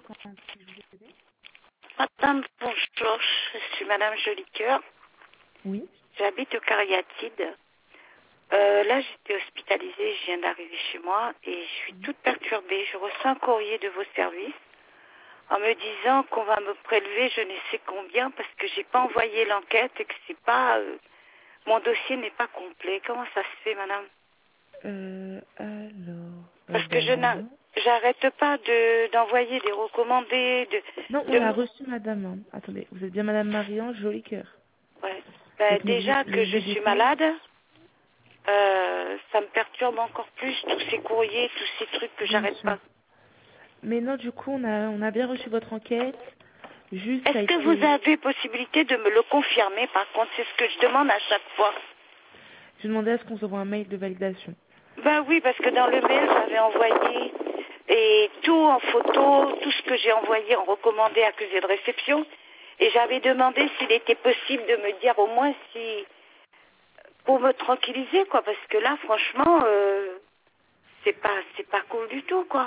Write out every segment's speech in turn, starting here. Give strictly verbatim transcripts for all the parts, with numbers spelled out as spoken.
comment puis-je vous aider? Madame, bonjour, je suis Madame Jolicoeur. Oui. J'habite au Cariatide. Euh, là, j'étais hospitalisée, je viens d'arriver chez moi et je suis toute perturbée. Je reçois un courrier de vos services en me disant qu'on va me prélever je ne sais combien parce que j'ai pas envoyé l'enquête et que c'est pas euh, mon dossier n'est pas complet. Comment ça se fait, madame? Euh, alors, euh, Parce que je ben n'a- non. j'arrête pas de d'envoyer des recommandés, de, Non, on de l'a reçu, madame. hein. Attendez, vous êtes bien madame Marianne Jolicoeur. ouais. Ben, Donc n'oubliez déjà que je n'oubliez suis pas. malade, euh, ça me perturbe encore plus tous ces courriers, tous ces trucs que Bien j'arrête sûr. pas. Mais non, du coup, on a, on a bien reçu votre enquête. Juste, ça a Est-ce que vous été... avez possibilité de me le confirmer? Par contre, c'est ce que je demande à chaque fois. Je demandais à ce qu'on se voit un mail de validation. Ben oui, parce que dans le mail, j'avais envoyé et tout en photo, tout ce que j'ai envoyé en recommandé accusé de réception. Et j'avais demandé s'il était possible de me dire au moins si... pour me tranquilliser, quoi. Parce que là, franchement, euh, c'est pas, c'est pas cool du tout, quoi.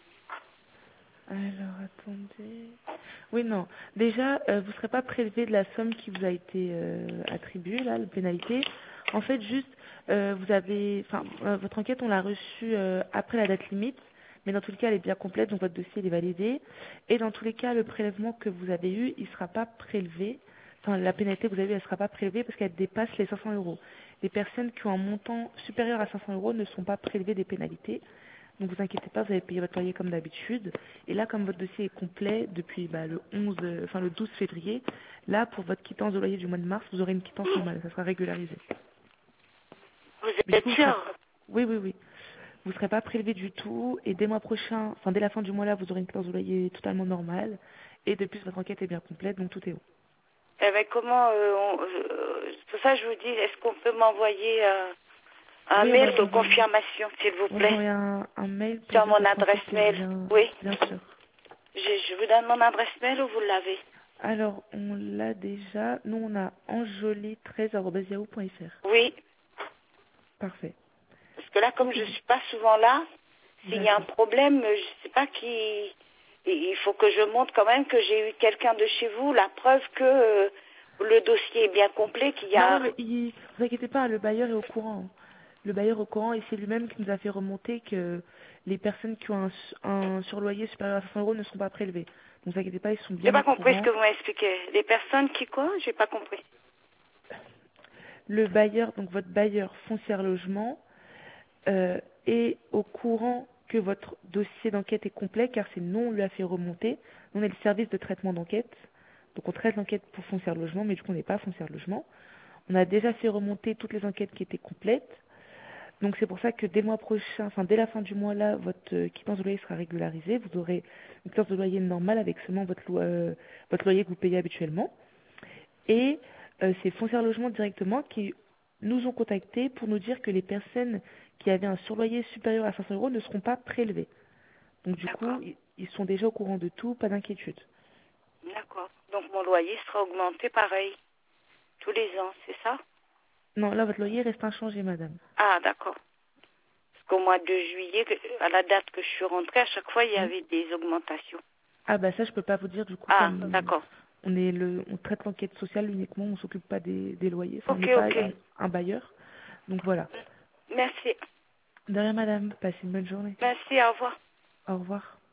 Alors, attendez... Oui, non. Déjà, euh, vous ne serez pas prélevé de la somme qui vous a été euh, attribuée, là, la pénalité. En fait, juste, euh, vous avez... Enfin, euh, votre enquête, on l'a reçue euh, après la date limite, mais dans tous les cas, elle est bien complète, donc votre dossier, il est validé. Et dans tous les cas, le prélèvement que vous avez eu, il ne sera pas prélevé. Enfin, la pénalité que vous avez eue, elle ne sera pas prélevée parce qu'elle dépasse les cinq cents euros. Les personnes qui ont un montant supérieur à cinq cents euros ne sont pas prélevées des pénalités. Donc vous inquiétez pas, vous allez payer votre loyer comme d'habitude. Et là, comme votre dossier est complet depuis bah, le onze, euh, enfin le douze février, là pour votre quittance de loyer du mois de mars, vous aurez une quittance normale, ça sera régularisé. Vous Mais du êtes coup, vous serez... sûr? oui, oui, oui, vous ne serez pas prélevé du tout. Et dès mois prochain, enfin dès la fin du mois là, vous aurez une quittance de loyer totalement normale. Et de plus, votre enquête est bien complète, donc tout est haut. Eh ben, comment... euh, on- euh, c'est pour ça que je vous dis, est-ce qu'on peut m'envoyer euh, un Oui, on va mail vous de envoyer, confirmation, s'il vous on va vous plaît, envoyer un, un mail pour sur dire que mon votre enquête adresse est mail? bien, Oui. bien sûr. Je, je vous donne mon adresse mail ou vous l'avez? Alors, on l'a déjà. Nous, on a enjoli treize arobase yahoo point fr. Oui. Parfait. Parce que là, comme Ok, je suis pas souvent là, s'il y a un d'accord. problème, euh, je sais pas qui... Il faut que je montre quand même que j'ai eu quelqu'un de chez vous, la preuve que euh, le dossier est bien complet, qu'il y Non, a... mais il, vous inquiétez pas, le bailleur est au courant. hein. Le bailleur est au courant et c'est lui-même qui nous a fait remonter que les personnes qui ont un, su- un surloyer supérieur à cinq cents euros ne sont pas prélevées. Donc, vous inquiétez pas, ils sont J'ai bien au pas compris ce courant. que vous m'avez expliqué. Les personnes qui quoi? J'ai pas compris. Le bailleur, donc votre bailleur foncière logement, euh, est au courant que votre dossier d'enquête est complet car c'est nous, on lui a fait remonter. Nous, on est le service de traitement d'enquête. Donc, on traite l'enquête pour foncière logement, mais du coup, on n'est pas foncière logement. On a déjà fait remonter toutes les enquêtes qui étaient complètes. Donc c'est pour ça que dès le mois prochain, enfin dès la fin du mois là, votre euh, quittance de loyer sera régularisée. Vous aurez une quittance de loyer normale avec seulement votre, lo- euh, votre loyer que vous payez habituellement. Et euh, c'est Foncière Logement directement qui nous ont contactés pour nous dire que les personnes qui avaient un surloyer supérieur à cinq cents euros ne seront pas prélevées. Donc du D'accord. coup, ils ils sont déjà au courant de tout, pas d'inquiétude. D'accord. Donc mon loyer sera augmenté pareil, tous les ans, c'est ça? Non, là votre loyer reste inchangé, madame. Ah, d'accord. Parce qu'au mois de juillet, que- à la date que je suis rentrée, à chaque fois, il y Hmm. avait des augmentations. Ah bah ça je peux pas vous dire du coup Ah, comme d'accord. on est le on traite l'enquête sociale uniquement, on s'occupe pas des, des loyers, enfin on Ok, n'est pas ok. un, un bailleur. Donc voilà. Merci. De rien madame, passez une bonne journée. Merci, au revoir. Au revoir.